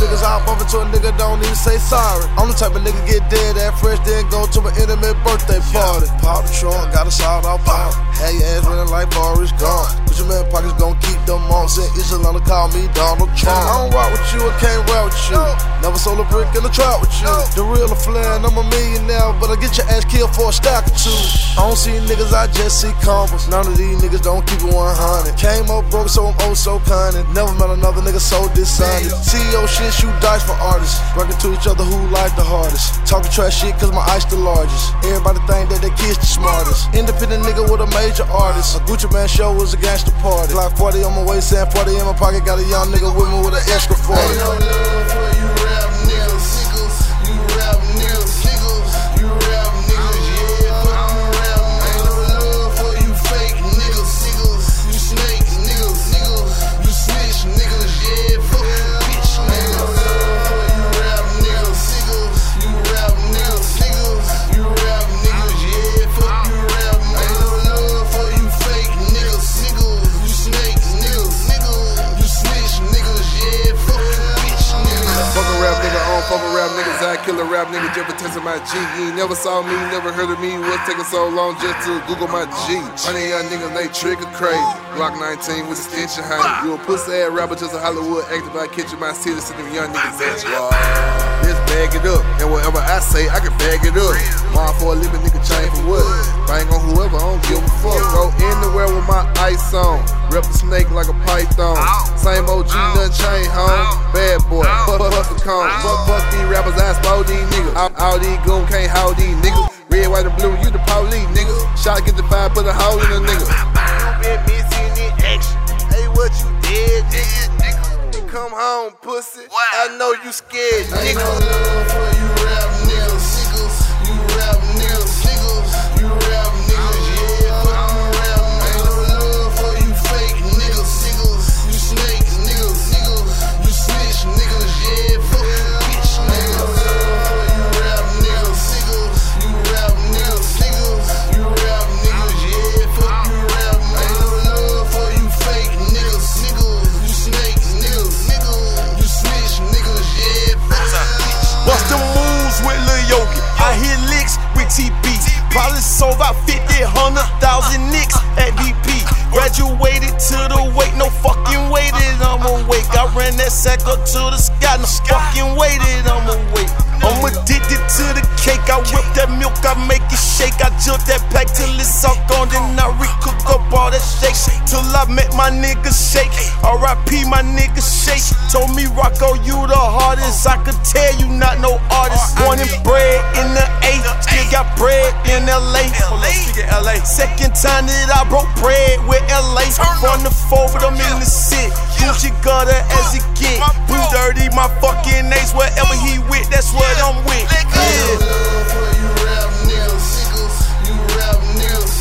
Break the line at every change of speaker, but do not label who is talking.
niggas I bump into a nigga don't even say sorry. I'm the type of nigga get dead at fresh, then go to my intimate birthday party. Pop the trunk, got a sawed off pound. Had your ass running like Boris gone. But your man pockets gon' keep them on. Said Islanda call me Donald Trump. I don't rock with you, I can't rap with you. Never sold a brick in the trap with you. The real flan, I'm a millionaire, but I get your ass killed for a stack or two. I don't see niggas, I just see convos. None of these niggas don't keep it 100. Came up broke, so I'm oh so cunning. Never met another nigga so dishonest. CEO shit, shoot dice for artists. Bragging to each other who like the hardest. Talking trash shit cause my ice the largest. Everybody think that they kids the smartest. Independent nigga with a major artist. A Gucci Man show was a gangster party. Like 40 on my waist and 40 in my pocket. Got a young nigga with me with an extra 40.
Ain't no love for you rap niggas. You rap niggas. You rap niggas, yeah. Fuck you rap. Ain't no love for you fake niggas. You snake niggas. You snitch niggas, yeah. Fuck you bitch niggas. Ain't no love for you rap niggas. You rap niggas. You rap niggas, yeah. Fuck you rap. Ain't no love for you fake niggas. You snake niggas. You snitch niggas, yeah. Fuck you bitch niggas.
Fuck a rap nigga on, fuck a rap niggas. I kill a rap nigga just for testing my G. You ain't never saw me, never heard of me. What's taking so long just to Google my G? Honey, young niggas, they trigger crazy. Glock 19 with extension honey. You a pussy ass rapper, just a Hollywood actor. By catching my city, sitting them young niggas at you. Let's bag it up, and whatever I say, I can bag it up. Mom for a living nigga, chain for what? Bang on whoever, I don't give a fuck. Go anywhere with my ice on. Rep the snake like a python. Same OG, nothing changed, home. Bad boy, fuck the cone. Fuck these rappers, I spoil these niggas. All these goons can't hold these niggas. Red, white, and blue, you the police, nigga. Shot, get the vibe, put a hole in a nigga. You been missing in action. Hey, what you did, nigga? Come home, pussy. I know you scared, nigga.
Ain't no love for you rap niggas. You rap niggas. You rap niggas, yeah. Fuck you rap. Ain't no love for you fake niggas. You snake niggas. You snitch niggas, yeah. Fuck you bitch niggas. Ain't no love for you rap niggas. You rap niggas. You rap niggas, yeah. Fuck you rap. Ain't no love for you fake niggas. You snake niggas. You snitch niggas, yeah. Fuck you bitch.
Bust them moves with Lil Yogi. I hit licks with TB. Probably sold about 50, 100,000 nicks at BP. Graduated to the weight, no fucking waited, I'm awake. I ran that sack up to the sky, no fucking waited, I'm awake. I'm addicted to the cake, I whip that milk, I make it shake. I jilt that pack till it's all gone, then I recook up all that shake. Till I make my niggas shake, R.I.P. my niggas shake. Told me Rocco, you the hardest, I could tell you not no artist. Born and bred in the A, still got bread in L.A. Second time that I broke bread with L.A. From the forward, I'm in the sit. Gucci gutter as it get. Blue dirty, my fucking ace. Wherever he with, that's what I'm with.
Ain't no love for you rap niggas. You rap niggas.